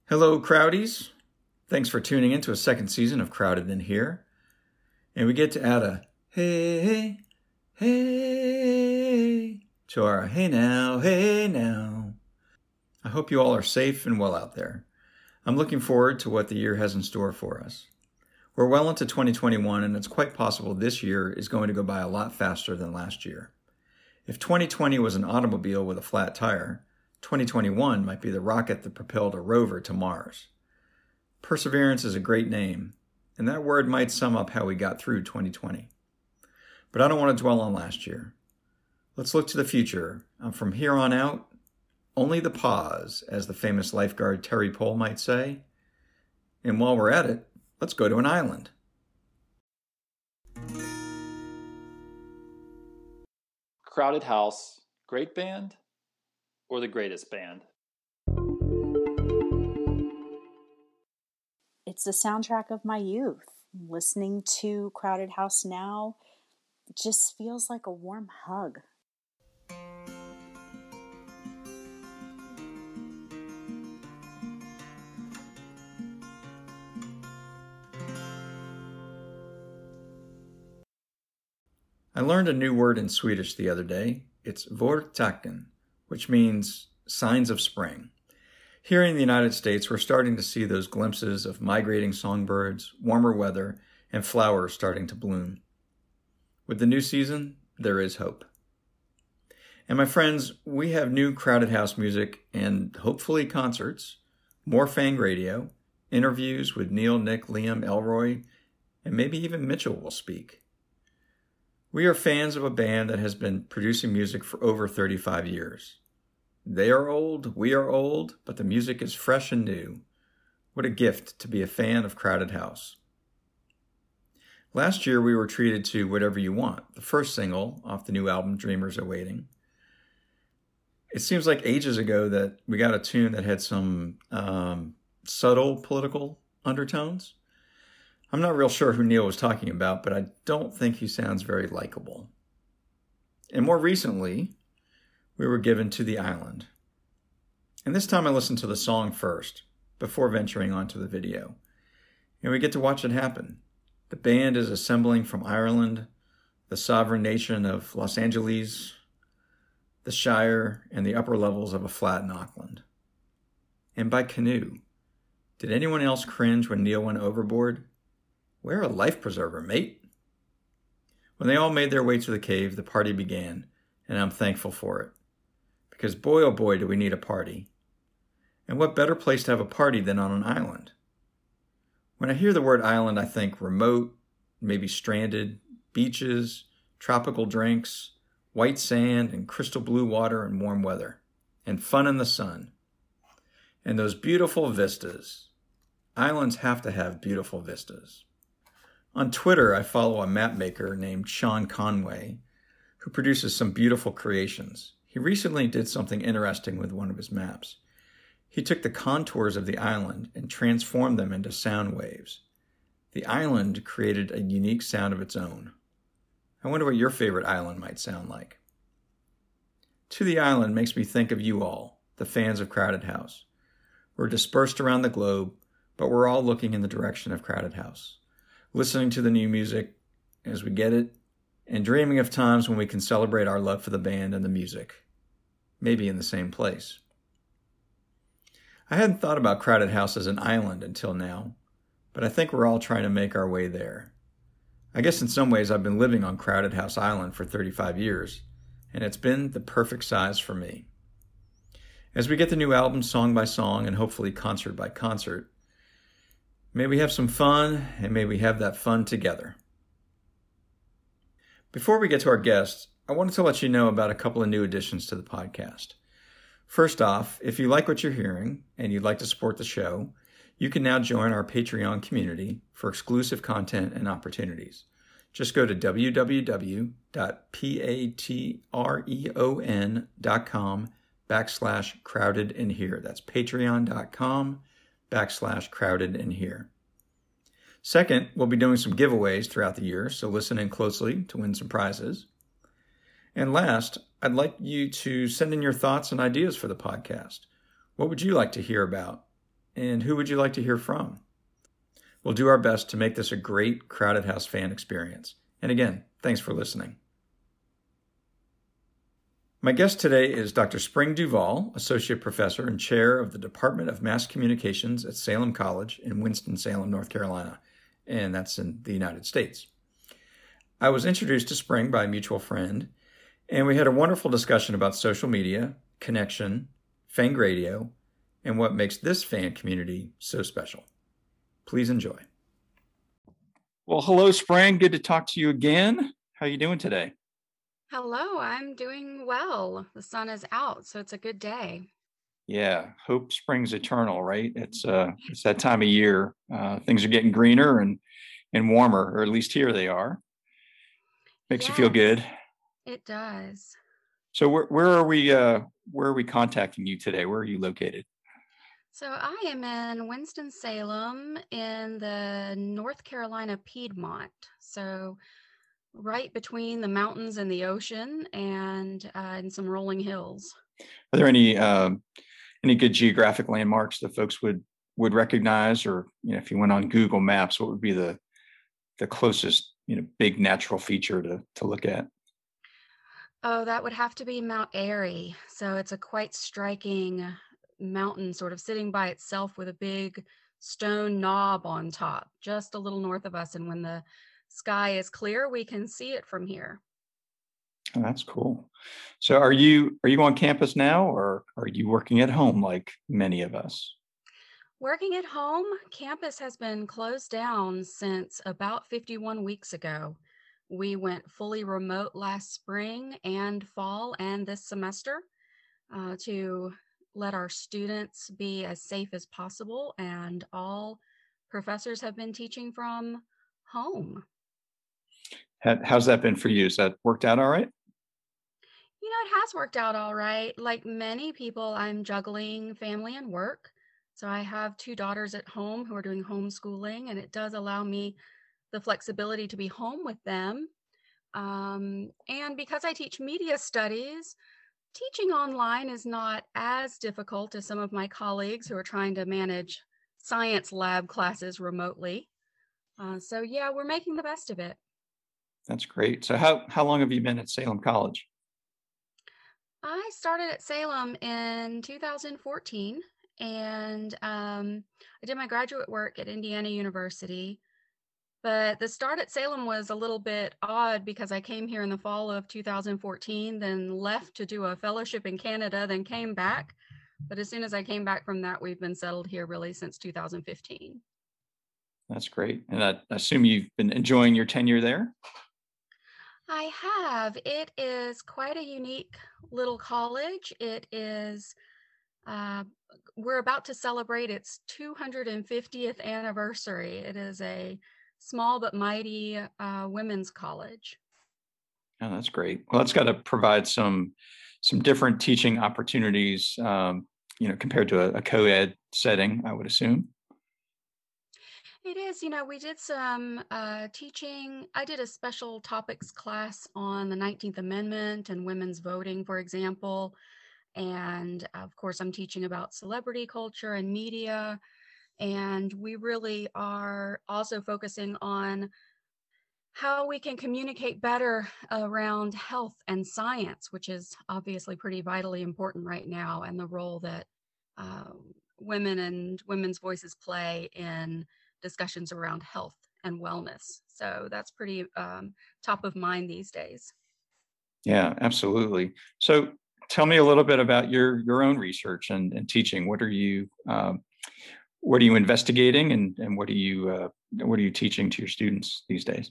Hello, Crowdies. Thanks for tuning in to a second season of Crowded in Here. And we get to add a hey, hey, hey to our hey now, hey now. I hope you all are safe and well out there. I'm looking forward to what the year has in store for us. We're well into 2021, and it's quite possible this year is going to go by a lot faster than last year. If 2020 was an automobile with a flat tire, 2021 might be the rocket that propelled a rover to Mars. Perseverance is a great name, and that word might sum up how we got through 2020. But I don't want to dwell on last year. Let's look to the future. From here on out, only the pause, as the famous lifeguard Terry Pohl might say. And while we're at it, let's go to an island. Crowded House, great band or the greatest band? It's the soundtrack of my youth. Listening to Crowded House now just feels like a warm hug. I learned a new word in Swedish the other day. It's vårtecken, which means signs of spring. Here in the United States, we're starting to see those glimpses of migrating songbirds, warmer weather, and flowers starting to bloom. With the new season, there is hope. And my friends, we have new Crowded House music and hopefully concerts, more Fang Radio, interviews with Neil, Nick, Liam, Elroy, and maybe even Mitchell will speak. We are fans of a band that has been producing music for over 35 years. They are old, we are old, but the music is fresh and new. What a gift to be a fan of Crowded House. Last year we were treated to Whatever You Want, the first single off the new album Dreamers Are Waiting. It seems like ages ago that we got a tune that had some subtle political undertones. I'm not real sure who Neil was talking about, but I don't think he sounds very likable. And more recently, we were given To the Island. And this time I listened to the song first, before venturing onto the video. And we get to watch it happen. The band is assembling from Ireland, the sovereign nation of Los Angeles, the Shire, and the upper levels of a flat in Auckland. And by canoe. Did anyone else cringe when Neil went overboard? Wear a life preserver, mate. When they all made their way to the cave, the party began, and I'm thankful for it. Because boy, oh boy, do we need a party. And what better place to have a party than on an island? When I hear the word island, I think remote, maybe stranded, beaches, tropical drinks, white sand, and crystal blue water and warm weather, and fun in the sun. And those beautiful vistas. Islands have to have beautiful vistas. On Twitter, I follow a map maker named Sean Conway, who produces some beautiful creations. He recently did something interesting with one of his maps. He took the contours of the island and transformed them into sound waves. The island created a unique sound of its own. I wonder what your favorite island might sound like. To the Island makes me think of you all, the fans of Crowded House. We're dispersed around the globe, but we're all looking in the direction of Crowded House, listening to the new music as we get it, and dreaming of times when we can celebrate our love for the band and the music, maybe in the same place. I hadn't thought about Crowded House as an island until now, but I think we're all trying to make our way there. I guess in some ways I've been living on Crowded House Island for 35 years, and it's been the perfect size for me. As we get the new album song by song and hopefully concert by concert, may we have some fun, and may we have that fun together. Before we get to our guests, I wanted to let you know about a couple of new additions to the podcast. First off, if you like what you're hearing and you'd like to support the show, you can now join our Patreon community for exclusive content and opportunities. Just go to www.patreon.com/crowdedinhere. That's patreon.com/crowdedinhere. Second, we'll be doing some giveaways throughout the year, so listen in closely to win some prizes. And last, I'd like you to send in your thoughts and ideas for the podcast. What would you like to hear about? And who would you like to hear from? We'll do our best to make this a great Crowded House fan experience. And again, thanks for listening. My guest today is Dr. Spring Duvall, Associate Professor and Chair of the Department of Mass Communications at Salem College in Winston-Salem, North Carolina, and that's in the United States. I was introduced to Spring by a mutual friend, and we had a wonderful discussion about social media, connection, Fang Radio, and what makes this fan community so special. Please enjoy. Well, hello, Spring. Good to talk to you again. How are you doing today? Hello, I'm doing well. The sun is out, so it's a good day. Yeah, hope springs eternal, right? It's that time of year. Things are getting greener and warmer, or at least here they are. Makes you feel good. It does. So where are we contacting you today? Where are you located? So I am in Winston-Salem in the North Carolina Piedmont. So right between the mountains and the ocean and some rolling hills. Are there any good geographic landmarks that folks would recognize, or if you went on Google Maps, what would be the closest big natural feature to look at? Oh, that would have to be Mount Airy. So it's a quite striking mountain, sort of sitting by itself with a big stone knob on top, just a little north of us. And when the sky is clear, we can see it from here. Oh, that's cool. So are you on campus now, or are you working at home like many of us? Working at home. Campus has been closed down since about 51 weeks ago. We went fully remote last spring and fall and this semester to let our students be as safe as possible, and all professors have been teaching from home. How's that been for you? Has that worked out all right? It has worked out all right. Like many people, I'm juggling family and work. So I have 2 daughters at home who are doing homeschooling, and it does allow me the flexibility to be home with them. And because I teach media studies, teaching online is not as difficult as some of my colleagues who are trying to manage science lab classes remotely. So yeah, we're making the best of it. That's great. So how long have you been at Salem College? I started at Salem in 2014, and I did my graduate work at Indiana University. But the start at Salem was a little bit odd because I came here in the fall of 2014, then left to do a fellowship in Canada, then came back. But as soon as I came back from that, we've been settled here really since 2015. That's great. And I assume you've been enjoying your tenure there? I have. It is quite a unique little college. It is, we're about to celebrate its 250th anniversary. It is a small but mighty women's college. Oh, that's great. Well, that's got to provide some different teaching opportunities, compared to a co-ed setting, I would assume. It is. We did some teaching. I did a special topics class on the 19th Amendment and women's voting, for example. And of course, I'm teaching about celebrity culture and media. And we really are also focusing on how we can communicate better around health and science, which is obviously pretty vitally important right now, and the role that women and women's voices play in discussions around health and wellness. So that's pretty top of mind these days. Yeah, absolutely. So tell me a little bit about your own research and teaching. What are you investigating, and what are you teaching to your students these days?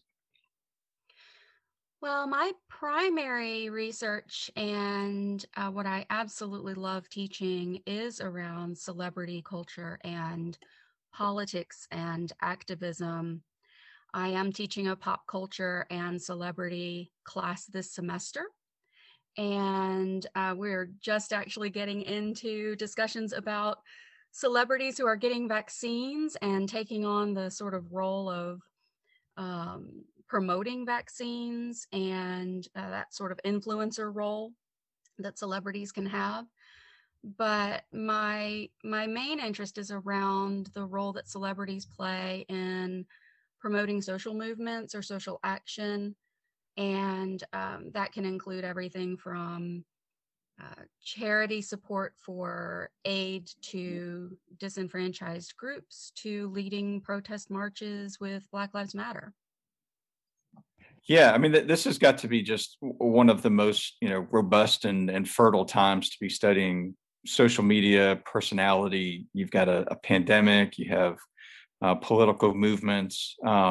Well, my primary research and what I absolutely love teaching is around celebrity culture and politics and activism. I am teaching a pop culture and celebrity class this semester. And we're just actually getting into discussions about celebrities who are getting vaccines and taking on the sort of role of promoting vaccines and that sort of influencer role that celebrities can have. but my main interest is around the role that celebrities play in promoting social movements or social action, and that can include everything from charity support for aid to disenfranchised groups to leading protest marches with Black Lives Matter. Yeah, I mean, this has got to be just one of the most, robust and fertile times to be studying social media personality. You've got a pandemic, you have political movements.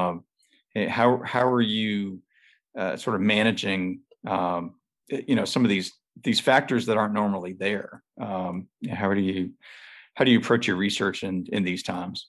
How are you sort of managing, some of these factors that aren't normally there? How do you approach your research in these times?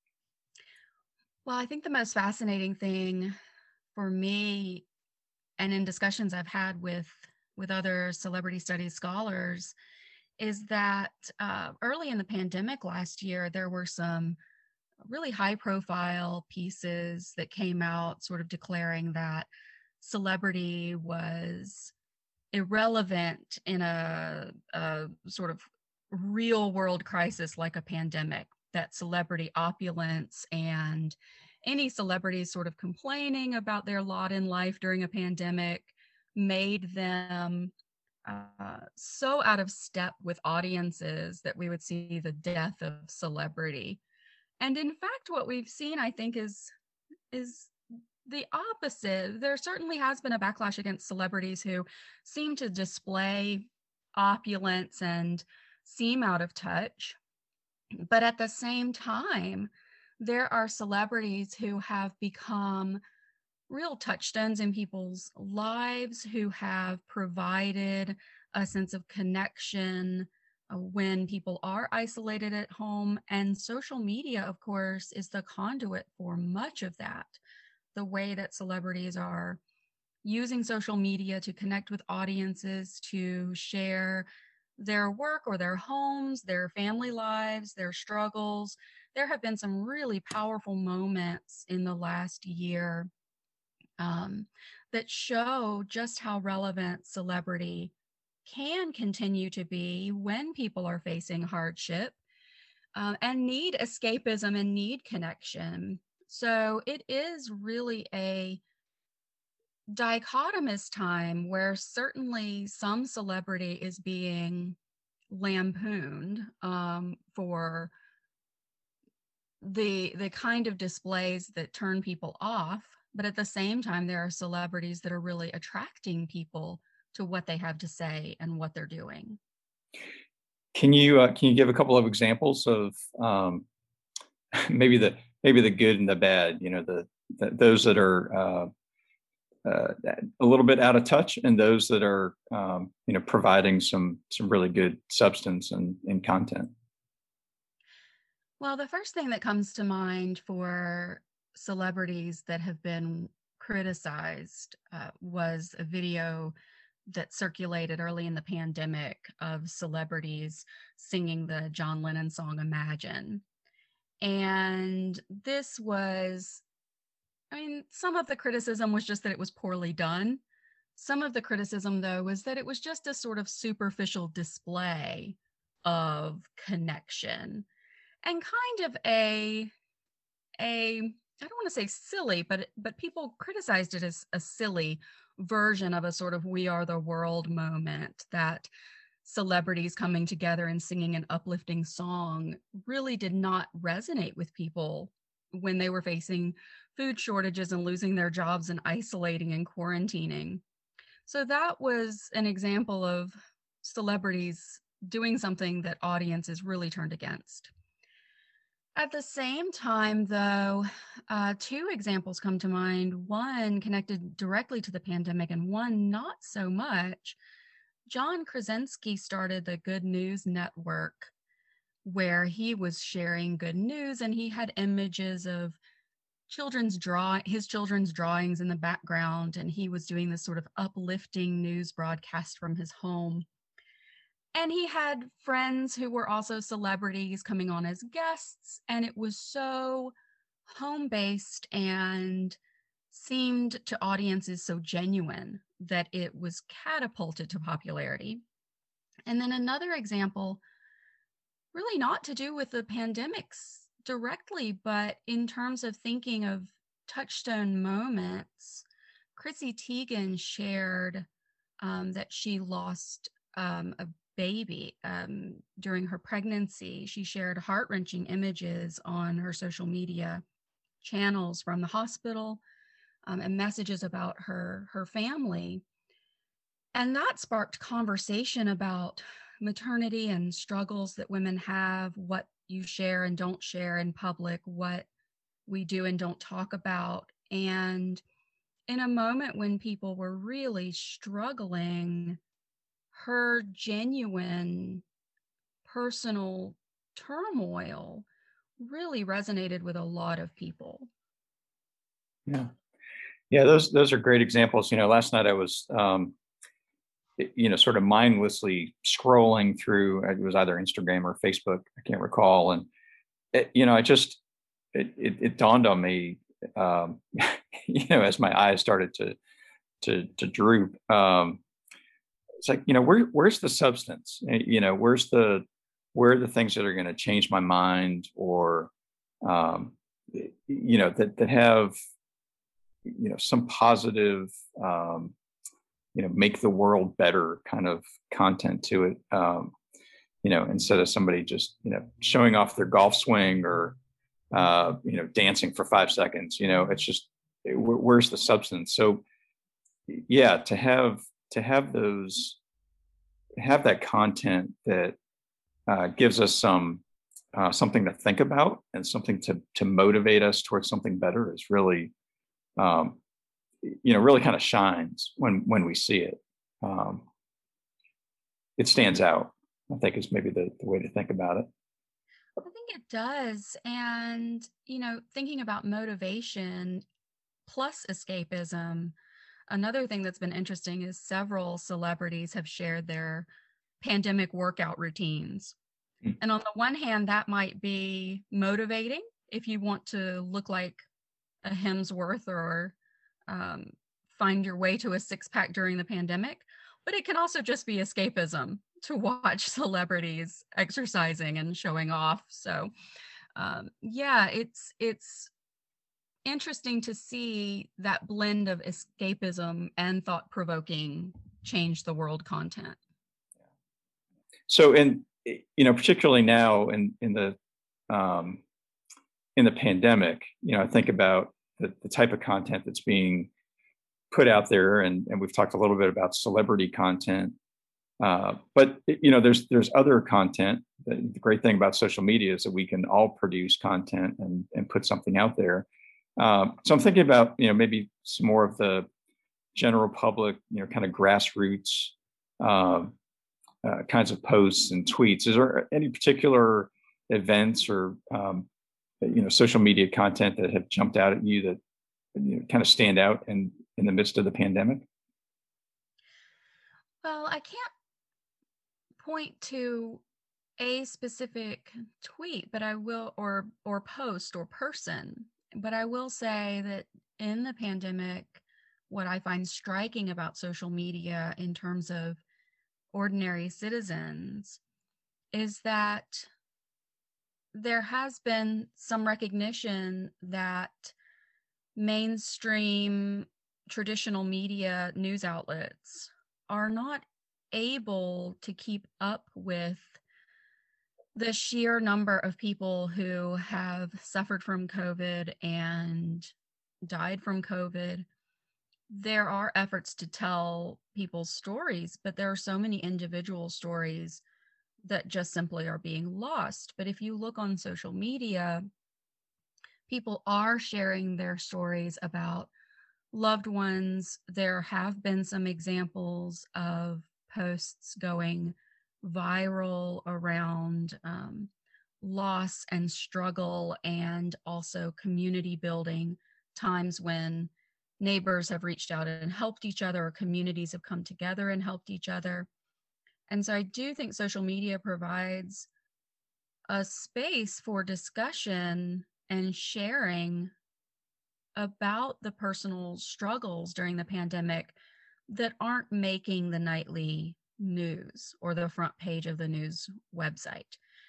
Well, I think the most fascinating thing for me, and in discussions I've had with other celebrity studies scholars, is that early in the pandemic last year, there were some really high profile pieces that came out sort of declaring that celebrity was irrelevant in a sort of real world crisis like a pandemic, that celebrity opulence and any celebrities sort of complaining about their lot in life during a pandemic made them so out of step with audiences that we would see the death of celebrity. And in fact, what we've seen, I think, is the opposite. There certainly has been a backlash against celebrities who seem to display opulence and seem out of touch. But at the same time, there are celebrities who have become real touchstones in people's lives, who have provided a sense of connection when people are isolated at home. And social media, of course, is the conduit for much of that. The way that celebrities are using social media to connect with audiences, to share their work or their homes, their family lives, their struggles. There have been some really powerful moments in the last year that show just how relevant celebrity can continue to be when people are facing hardship and need escapism and need connection. So it is really a dichotomous time where certainly some celebrity is being lampooned for the kind of displays that turn people off, but at the same time there are celebrities that are really attracting people to what they have to say and what they're doing. Can you give a couple of examples of maybe the good and the bad? Those that are a little bit out of touch, and those that are providing some really good substance and content. Well, the first thing that comes to mind for celebrities that have been criticized was a video that circulated early in the pandemic of celebrities singing the John Lennon song Imagine. And this was, some of the criticism was just that it was poorly done. Some of the criticism, though, was that it was just a sort of superficial display of connection and kind of a I don't want to say silly, but people criticized it as a silly version of a sort of We Are the World moment, that celebrities coming together and singing an uplifting song really did not resonate with people when they were facing food shortages and losing their jobs and isolating and quarantining. So that was an example of celebrities doing something that audiences really turned against. At the same time, though, two examples come to mind, one connected directly to the pandemic and one not so much. John Krasinski started the Good News Network, where he was sharing good news, and he had images of his children's drawings in the background, and he was doing this sort of uplifting news broadcast from his home. And he had friends who were also celebrities coming on as guests, and it was so home-based and seemed to audiences so genuine that it was catapulted to popularity. And then another example really not to do with the pandemics directly, but in terms of thinking of touchstone moments, Chrissy Teigen shared that she lost a baby during her pregnancy. She shared heart-wrenching images on her social media channels from the hospital, and messages about her family. And that sparked conversation about maternity and struggles that women have, what you share and don't share in public, what we do and don't talk about. And in a moment when people were really struggling, her genuine personal turmoil really resonated with a lot of people. Yeah. Yeah, those are great examples. Last night I was sort of mindlessly scrolling through, it was either Instagram or Facebook, I can't recall. And it dawned on me, um, as my eyes started to droop. It's like, where's the substance? Where are the things that are going to change my mind, or, that have, some positive, make the world better kind of content to it. Instead of somebody just, showing off their golf swing, or, dancing for 5 seconds, it's just, where's the substance? So yeah, to have that content that gives us something to think about, and something to motivate us towards something better, is really, really kind of shines when we see it. It stands out, I think, is maybe the way to think about it. I think it does. And, thinking about motivation plus escapism, another thing that's been interesting is several celebrities have shared their pandemic workout routines. Mm. And on the one hand, that might be motivating if you want to look like a Hemsworth, or find your way to a six-pack during the pandemic. But it can also just be escapism to watch celebrities exercising and showing off. So yeah, it's interesting to see that blend of escapism and thought-provoking change the world content. So, particularly now in the pandemic, I think about the type of content that's being put out there, and we've talked a little bit about celebrity content, but there's other content. The great thing about social media is that we can all produce content and put something out there. So I'm thinking about maybe some more of the general public, kind of grassroots kinds of posts and tweets. Is there any particular events or social media content that have jumped out at you that kind of stand out in the midst of the pandemic? Well, I can't point to a specific tweet, but I will, or post or person, but I will say that in the pandemic, what I find striking about social media in terms of ordinary citizens is that there has been some recognition that mainstream traditional media news outlets are not able to keep up with the sheer number of people who have suffered from COVID and died from COVID. There are efforts to tell people's stories, but there are so many individual stories that just simply are being lost. But if you look on social media, people are sharing their stories about loved ones. There have been some examples of posts going viral around loss and struggle, and also community building, times when neighbors have reached out and helped each other, or communities have come together and helped each other. And so I do think social media provides a space for discussion and sharing about the personal struggles during the pandemic that aren't making the nightly news or the front page of the news website.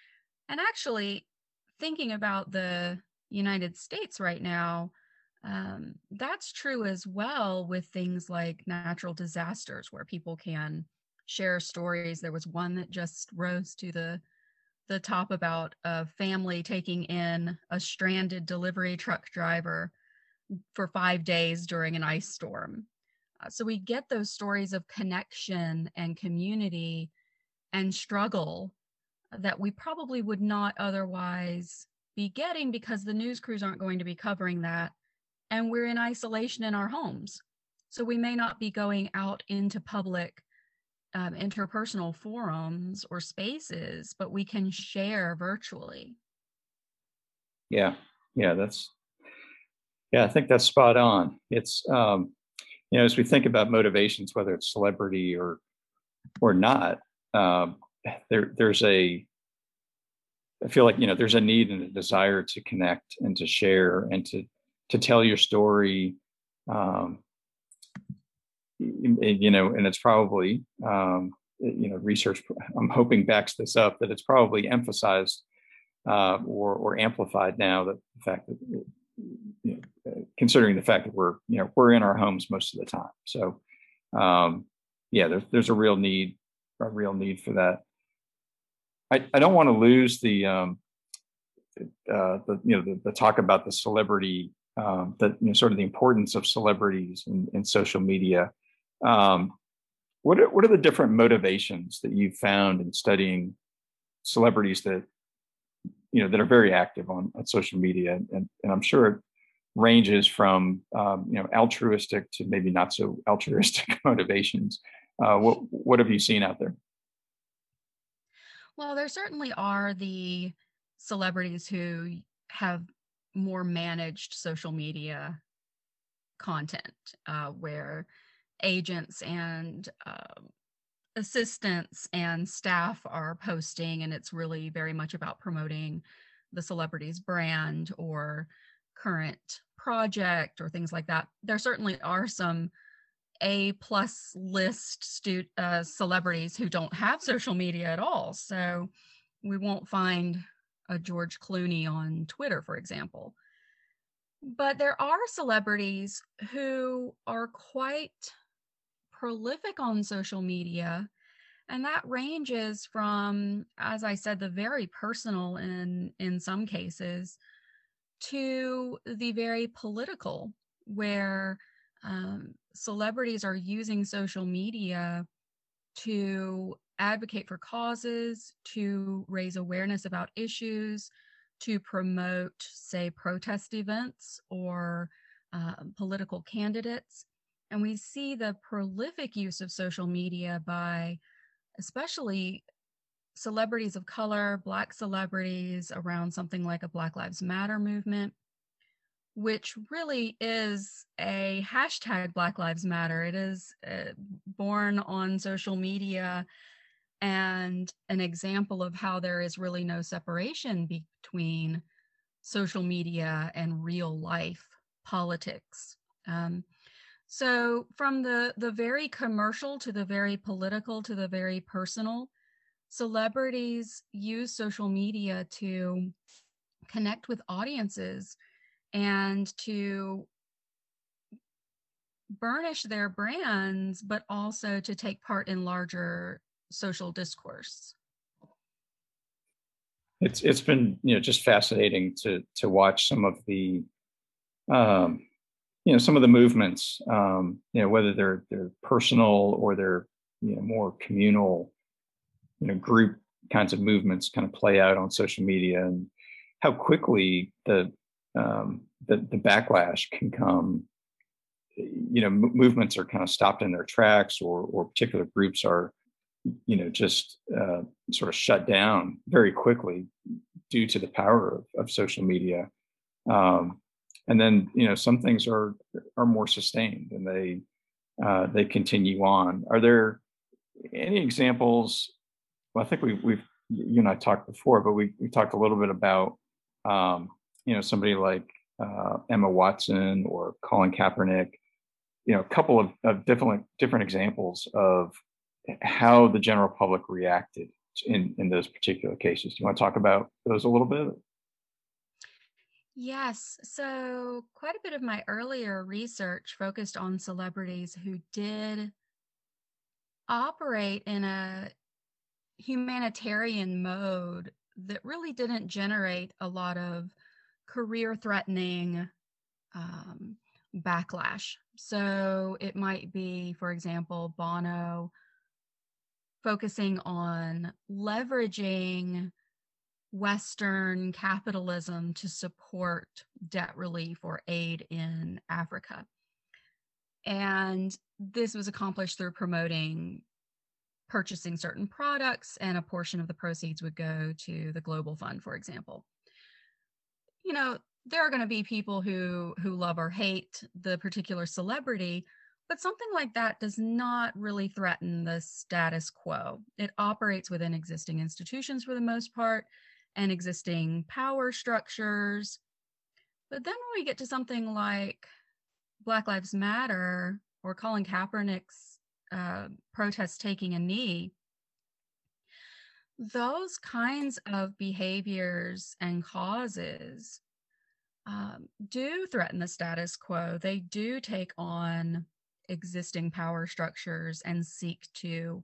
And actually, thinking about the United States right now, that's true as well with things like natural disasters where people can share stories. There was one that just rose to the top about a family taking in a stranded delivery truck driver for 5 days during an ice storm. So we get those stories of connection and community and struggle that we probably would not otherwise be getting because the news crews aren't going to be covering that. And we're in isolation in our homes. So we may not be going out into public interpersonal forums or spaces, but we can share virtually. Yeah, yeah, I think that's spot on. It's as we think about motivations, whether it's celebrity or not, there's I feel like there's a need and a desire to connect and to share and to tell your story. And it's probably research, I'm hoping, backs this up, that it's probably emphasized or amplified now, that the fact that considering the fact that we're in our homes most of the time. So there's a real need for that. I don't want to lose the talk about the celebrity, sort of the importance of celebrities in social media. What are the different motivations that you've found in studying celebrities that are very active on social media, and I'm sure it ranges from altruistic to maybe not so altruistic motivations. What have you seen out there? Well, there certainly are the celebrities who have more managed social media content, where agents and assistants and staff are posting, and it's really very much about promoting the celebrity's brand or current project or things like that. There certainly are some A-plus list celebrities who don't have social media at all. So we won't find a George Clooney on Twitter, for example. But there are celebrities who are quite prolific on social media, and that ranges from, as I said, the very personal in some cases, to the very political, where celebrities are using social media to advocate for causes, to raise awareness about issues, to promote, say, protest events or political candidates. And we see the prolific use of social media by especially celebrities of color, Black celebrities around something like a Black Lives Matter movement, which really is a hashtag Black Lives Matter. It is born on social media and an example of how there is really no separation between social media and real life politics. So from the very commercial to the very political to the very personal, celebrities use social media to connect with audiences and to burnish their brands, but also to take part in larger social discourse. It's been just fascinating to watch some of the some of the movements, whether they're personal or they're more communal, group kinds of movements kind of play out on social media, and how quickly the backlash can come. Movements are kind of stopped in their tracks, or particular groups are just sort of shut down very quickly due to the power of social media. And then some things are more sustained, and they continue on. Are there any examples? Well, I think you and I talked before, but we talked a little bit about somebody like Emma Watson or Colin Kaepernick. A couple of different examples of how the general public reacted in those particular cases. Do you want to talk about those a little bit? Yes. So, quite a bit of my earlier research focused on celebrities who did operate in a humanitarian mode that really didn't generate a lot of career threatening um, backlash. So, it might be, for example, Bono focusing on leveraging Western capitalism to support debt relief or aid in Africa. And this was accomplished through promoting purchasing certain products, and a portion of the proceeds would go to the Global Fund, for example. You know, there are going to be people who love or hate the particular celebrity, but something like that does not really threaten the status quo. It operates within existing institutions for the most part and existing power structures. But then when we get to something like Black Lives Matter or Colin Kaepernick's protest taking a knee, those kinds of behaviors and causes do threaten the status quo. They do take on existing power structures and seek to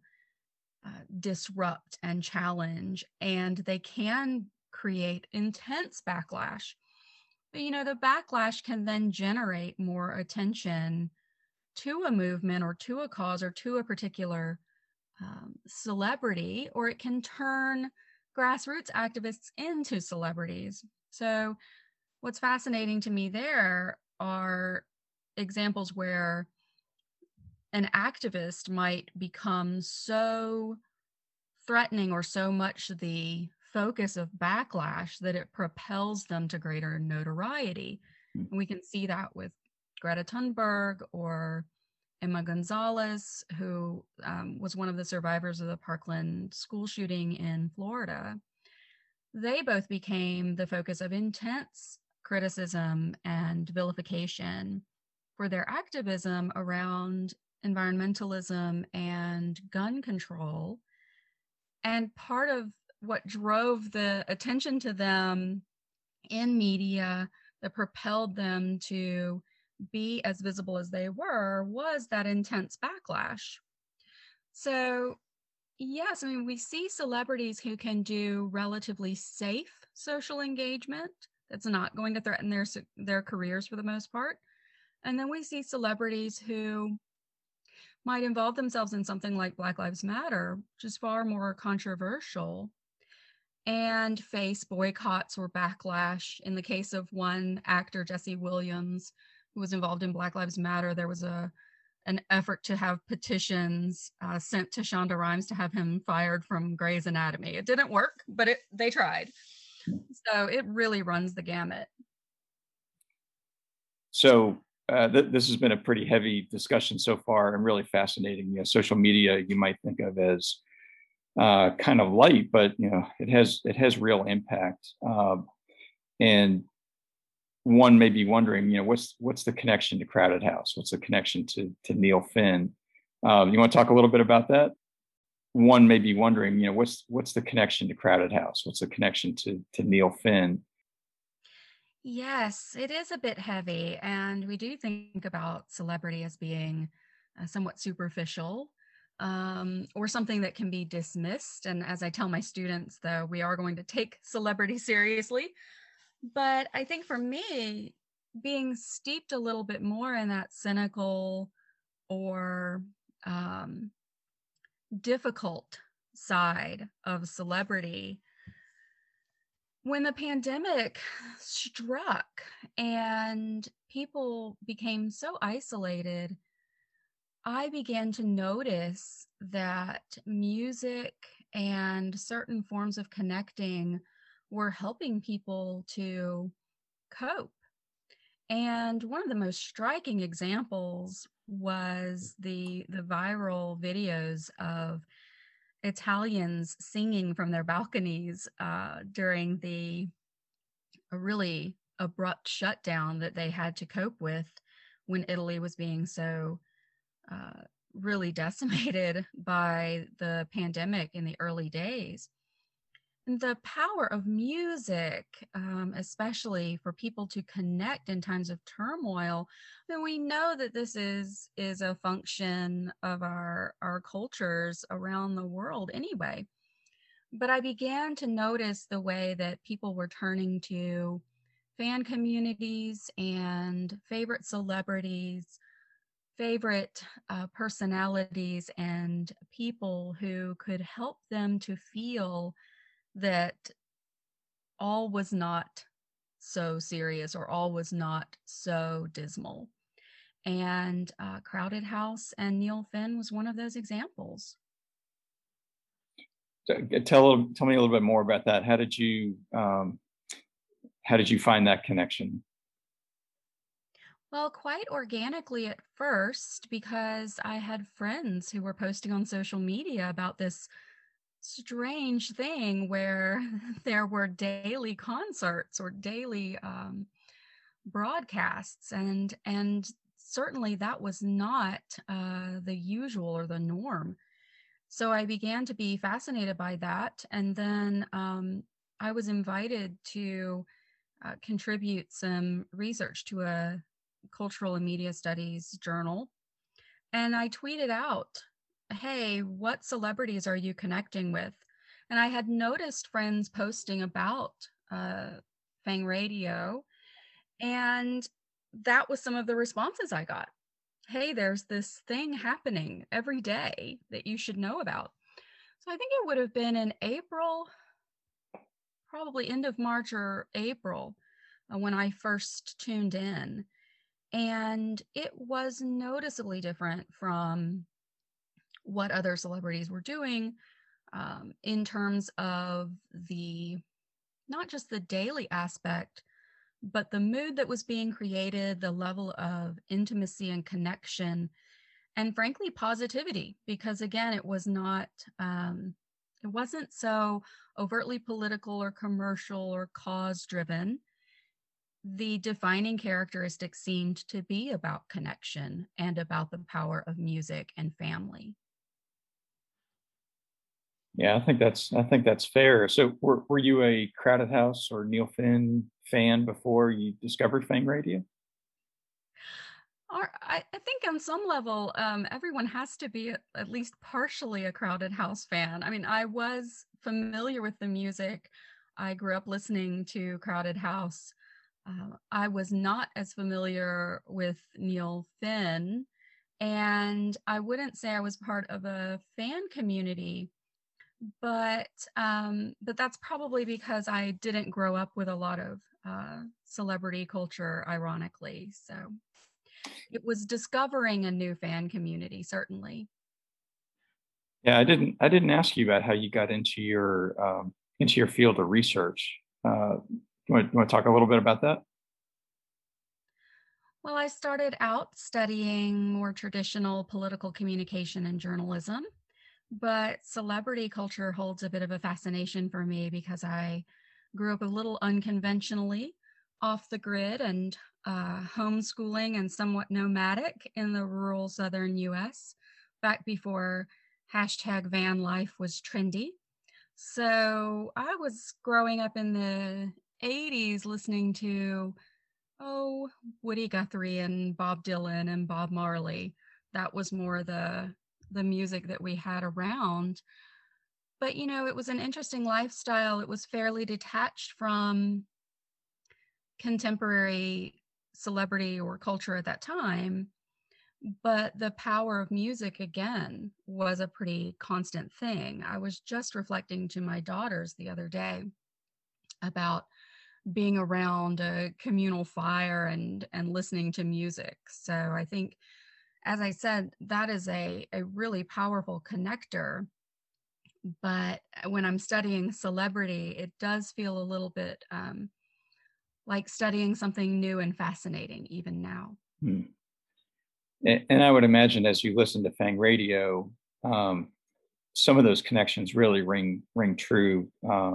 disrupt and challenge, and they can create intense backlash. But, you know, the backlash can then generate more attention to a movement or to a cause or to a particular celebrity, or it can turn grassroots activists into celebrities. So what's fascinating to me there are examples where an activist might become so threatening or so much the focus of backlash that it propels them to greater notoriety. And we can see that with Greta Thunberg or Emma Gonzalez, who was one of the survivors of the Parkland school shooting in Florida. They both became the focus of intense criticism and vilification for their activism around environmentalism and gun control. And part of what drove the attention to them in media that propelled them to be as visible as they were was that intense backlash. So, yes, I mean, we see celebrities who can do relatively safe social engagement that's not going to threaten their careers for the most part. And then we see celebrities who might involve themselves in something like Black Lives Matter, which is far more controversial, and face boycotts or backlash. In the case of one actor, Jesse Williams, who was involved in Black Lives Matter, there was an effort to have petitions sent to Shonda Rhimes to have him fired from Grey's Anatomy. It didn't work, but they tried. So it really runs the gamut. So this has been a pretty heavy discussion so far and really fascinating. You know, social media you might think of as kind of light, but you know it has real impact. And one may be wondering, you know, what's the connection to Crowded House? What's the connection to Neil Finn? You want to talk a little bit about that? One may be wondering, you know, what's the connection to Crowded House? What's the connection to Neil Finn? Yes, it is a bit heavy, and we do think about celebrity as being somewhat superficial, or something that can be dismissed. And as I tell my students, though, we are going to take celebrity seriously. But I think for me, being steeped a little bit more in that cynical or difficult side of celebrity, when the pandemic struck and people became so isolated, I began to notice that music and certain forms of connecting were helping people to cope. And one of the most striking examples was the viral videos of Italians singing from their balconies during a really abrupt shutdown that they had to cope with when Italy was being so really decimated by the pandemic in the early days. And the power of music, especially for people to connect in times of turmoil, then we know that this is a function of our cultures around the world anyway. But I began to notice the way that people were turning to fan communities and favorite celebrities, favorite personalities, and people who could help them to feel that all was not so serious or all was not so dismal. And Crowded House and Neil Finn was one of those examples. So, tell me a little bit more about that. How did you find that connection? Well, quite organically at first, because I had friends who were posting on social media about this strange thing where there were daily concerts or daily broadcasts, and certainly that was not the usual or the norm. So I began to be fascinated by that, and then I was invited to contribute some research to a cultural and media studies journal, and I tweeted out, "Hey, what celebrities are you connecting with?" And I had noticed friends posting about Fang Radio, and that was some of the responses I got. "Hey, there's this thing happening every day that you should know about." So I think it would have been in April, probably end of March or April, when I first tuned in. And it was noticeably different from what other celebrities were doing, in terms of the not just the daily aspect, but the mood that was being created, the level of intimacy and connection, and frankly, positivity. Because again, it wasn't so overtly political or commercial or cause driven. The defining characteristic seemed to be about connection and about the power of music and family. Yeah, I think that's fair. So, were you a Crowded House or Neil Finn fan before you discovered Fang Radio? I think on some level, everyone has to be at least partially a Crowded House fan. I mean, I was familiar with the music. I grew up listening to Crowded House. I was not as familiar with Neil Finn, and I wouldn't say I was part of a fan community, but that's probably because I didn't grow up with a lot of celebrity culture, ironically. So it was discovering a new fan community, certainly. Yeah, I didn't ask you about how you got into your field of research. You want to talk a little bit about that? Well, I started out studying more traditional political communication and journalism, but celebrity culture holds a bit of a fascination for me because I grew up a little unconventionally, off the grid, and homeschooling and somewhat nomadic in the rural southern US back before hashtag van life was trendy. So I was growing up in the 80s listening to, oh, Woody Guthrie and Bob Dylan and Bob Marley. That was more the music that we had around. But it was an interesting lifestyle. It was fairly detached from contemporary celebrity or culture at that time. But the power of music, again, was a pretty constant thing. I was just reflecting to my daughters the other day about being around a communal fire and listening to music. So I think, as I said, that is a really powerful connector. But when I'm studying celebrity, it does feel a little bit like studying something new and fascinating even now. Hmm. And I would imagine as you listen to Fang Radio, some of those connections really ring true.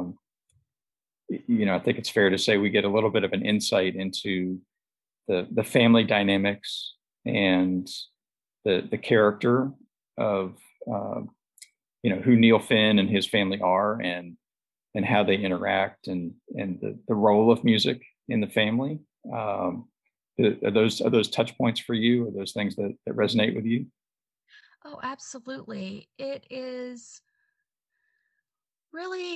I think it's fair to say we get a little bit of an insight into the family dynamics and the character of who Neil Finn and his family are, and how they interact, and the role of music in the family. Are those touch points for you? Are those things that resonate with you? Oh, absolutely. It is really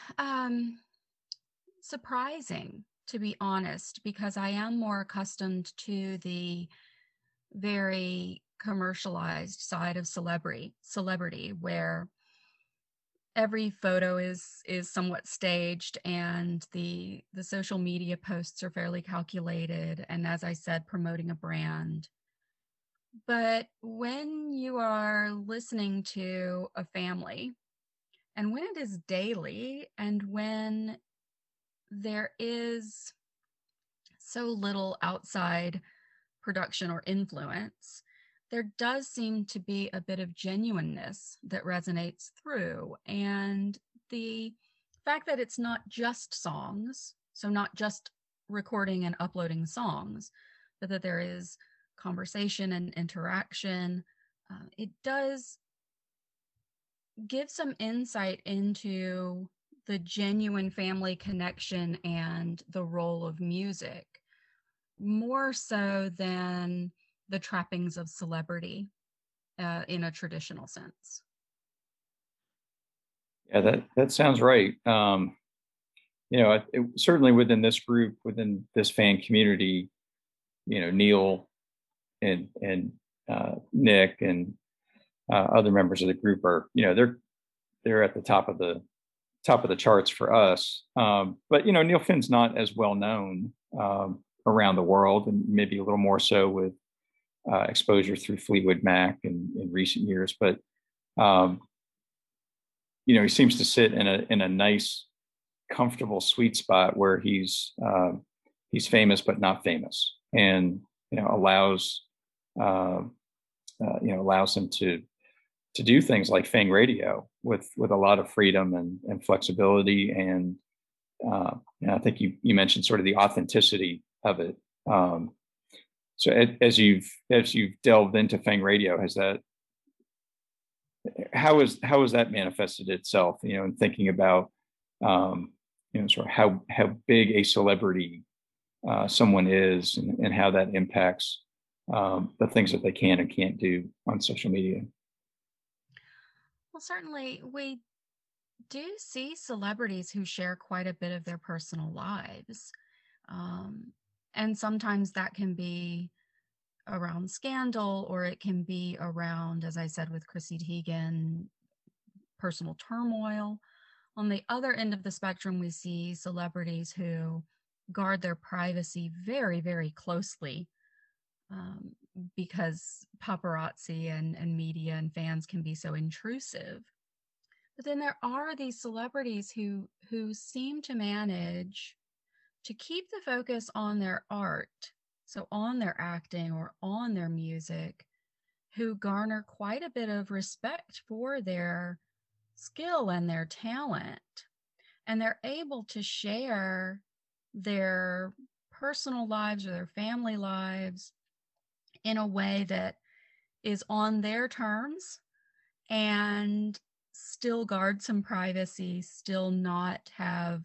surprising, to be honest, because I am more accustomed to the very commercialized side of celebrity, where every photo is somewhat staged, and the social media posts are fairly calculated, and as I said, promoting a brand. But when you are listening to a family, and when it is daily, and when there is so little outside production or influence, there does seem to be a bit of genuineness that resonates through. And the fact that it's not just songs, so not just recording and uploading songs, but that there is conversation and interaction, it does give some insight into the genuine family connection and the role of music, more so than the trappings of celebrity in a traditional sense. Yeah, that sounds right. Certainly within this group, within this fan community, Neil and Nick and other members of the group are, they're at the top of the charts for us. But Neil Finn's not as well known around the world, and maybe a little more so with exposure through Fleetwood Mac in recent years. But he seems to sit in a nice, comfortable, sweet spot where he's famous but not famous, and allows him to do things like Fang Radio with a lot of freedom and flexibility, and I think you mentioned sort of the authenticity of it. So as you've delved into Fang Radio, how has that manifested itself? In thinking about sort of how big a celebrity someone is, and how that impacts the things that they can and can't do on social media. Well, certainly we do see celebrities who share quite a bit of their personal lives. And sometimes that can be around scandal, or it can be around, as I said, with Chrissy Teigen, personal turmoil. On the other end of the spectrum, we see celebrities who guard their privacy very, very closely, because paparazzi and media and fans can be so intrusive. But then there are these celebrities who seem to manage to keep the focus on their art, so on their acting or on their music, who garner quite a bit of respect for their skill and their talent. And they're able to share their personal lives or their family lives in a way that is on their terms, and still guard some privacy, still not have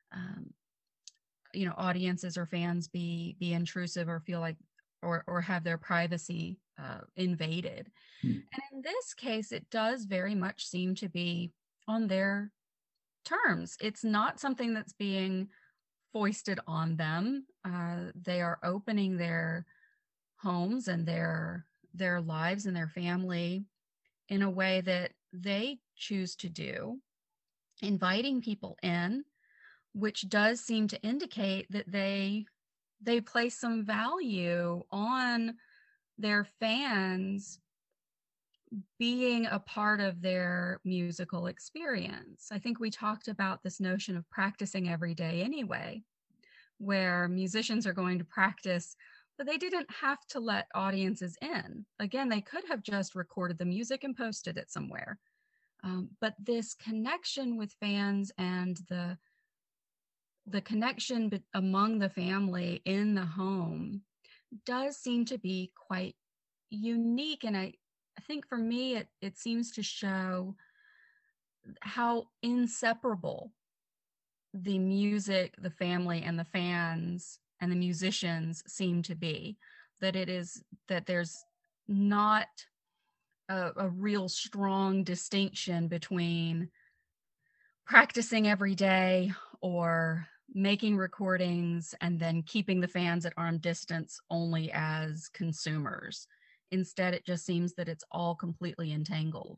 audiences or fans be intrusive or feel like or have their privacy invaded. And in this case, it does very much seem to be on their terms. It's not something that's being foisted on them. They are opening their homes and their lives and their family in a way that they choose to do, inviting people in, which does seem to indicate that they place some value on their fans being a part of their musical experience. I think we talked about this notion of practicing every day anyway, where musicians are going to practice, but they didn't have to let audiences in. Again, they could have just recorded the music and posted it somewhere. But this connection with fans and the connection among the family in the home does seem to be quite unique, and I think for me, it seems to show how inseparable the music, the family, and the fans and the musicians seem to be. That there's not a real strong distinction between practicing every day or making recordings and then keeping the fans at arm distance only as consumers. Instead, it just seems that it's all completely entangled.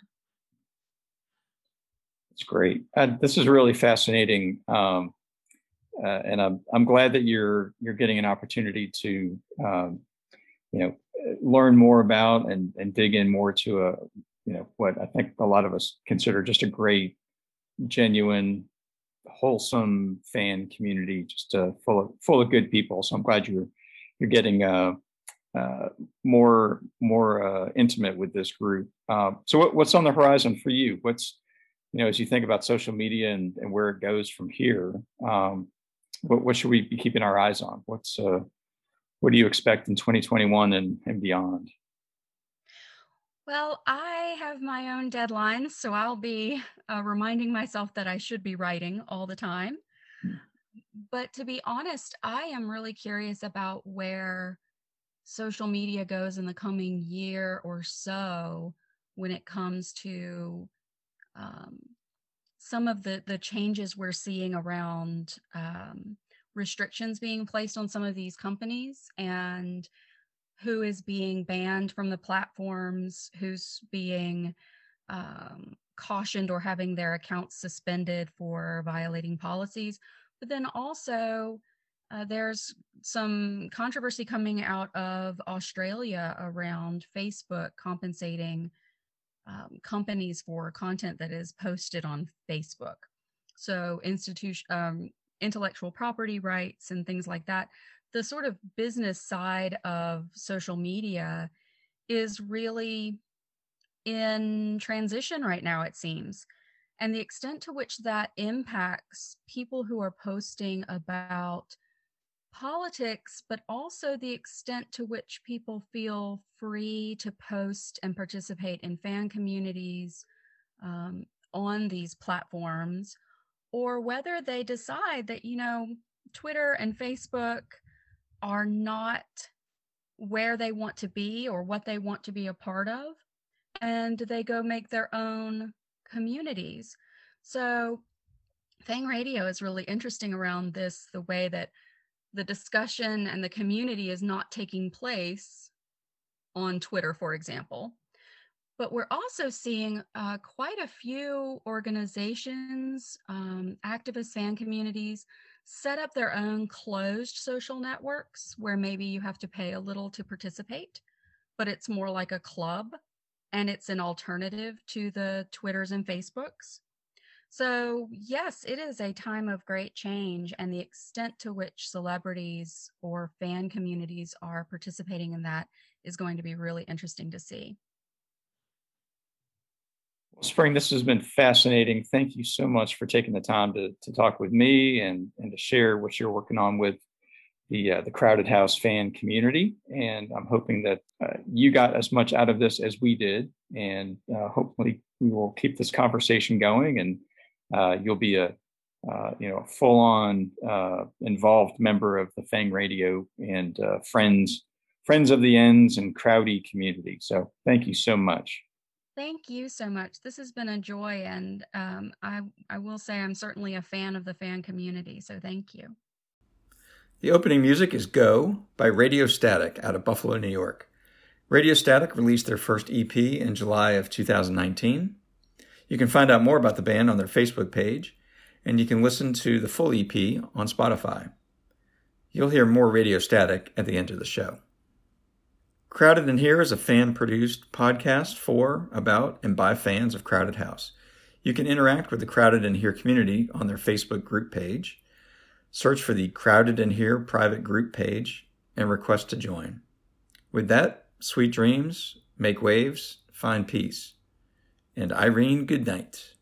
It's great. This is really fascinating, and I'm glad that you're getting an opportunity to learn more about and dig in more to what I think a lot of us consider just a great, genuine, wholesome fan community, just full of good people. So I'm glad you're getting more intimate with this group. So what's on the horizon for you? What's as you think about social media and where it goes from here, what should we be keeping our eyes on? What do you expect in 2021 and beyond? Well, I have my own deadlines, so I'll be reminding myself that I should be writing all the time. But to be honest, I am really curious about where social media goes in the coming year or so when it comes to some of the changes we're seeing around restrictions being placed on some of these companies, and who is being banned from the platforms, who's being cautioned or having their accounts suspended for violating policies. But then also there's some controversy coming out of Australia around Facebook compensating companies for content that is posted on Facebook. So intellectual property rights and things like that. The sort of business side of social media is really in transition right now, it seems. And the extent to which that impacts people who are posting about politics, but also the extent to which people feel free to post and participate in fan communities on these platforms, or whether they decide that, Twitter and Facebook are not where they want to be or what they want to be a part of, and they go make their own communities. So Fang Radio is really interesting around this, the way that the discussion and the community is not taking place on Twitter, for example. But we're also seeing quite a few organizations, activist fan communities, set up their own closed social networks where maybe you have to pay a little to participate, but it's more like a club and it's an alternative to the Twitters and Facebooks. So yes, it is a time of great change, and the extent to which celebrities or fan communities are participating in that is going to be really interesting to see. Well, Spring, this has been fascinating. Thank you so much for taking the time to talk with me and to share what you're working on with the Crowded House fan community. And I'm hoping that you got as much out of this as we did. And hopefully we will keep this conversation going, and you'll be a full-on involved member of the Fang Radio and friends of the Ends and Crowdy community. So thank you so much. Thank you so much. This has been a joy, and I will say I'm certainly a fan of the fan community, so thank you. The opening music is Go by Radio Static out of Buffalo, New York. Radio Static released their first EP in July of 2019. You can find out more about the band on their Facebook page, and you can listen to the full EP on Spotify. You'll hear more Radio Static at the end of the show. Crowded in Here is a fan-produced podcast for, about, and by fans of Crowded House. You can interact with the Crowded in Here community on their Facebook group page. Search for the Crowded in Here private group page and request to join. With that, sweet dreams, make waves, find peace. And Irene, good night.